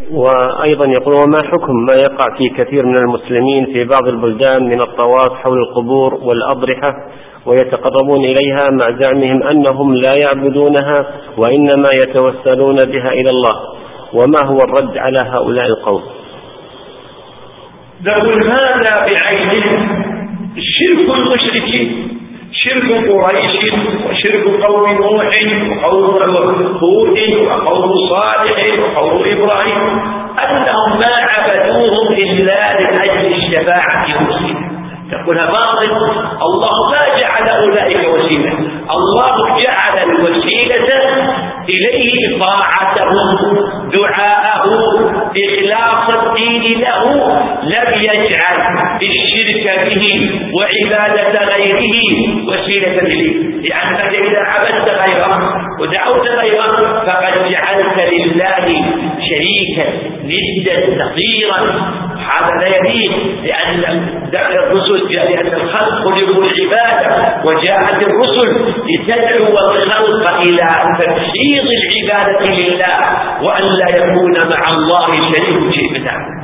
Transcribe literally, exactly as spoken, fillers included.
وأيضا يقول: وما حكم ما يقع في كثير من المسلمين في بعض البلدان من الطواف حول القبور والأضرحة ويتقربون إليها مع زعمهم أنهم لا يعبدونها وإنما يتوسلون بها إلى الله، وما هو الرد على هؤلاء القوم؟ نقول هذا بعينه شرك المشركين، شرك قريش وشرك قوم نوح وقوم هود وقوم صالح وقوم إبراهيم، أنهم ما عبدوهم إلا لأجل الشفاعة المسلمة. تقولها باطل. الله ما جعل أولئك وسيلة، الله جعل الوسيلة إليه طاعته، دعاءه، إخلاص الدين له، لم يجعل الشرك به وعبادة غيره وسيلة إليه، لأنك إذا عبدت غيره ودعوت غيره فقد جعلت لله شريكا ندا نظيرا، هذا لا يليق، لأن الرسل لأن الخلق خلقوا العبادة، وجاءت الرسل لتدعو الخلق إلى تفويض العبادة لله وأن لا يكون مع الله شريك شيء منه.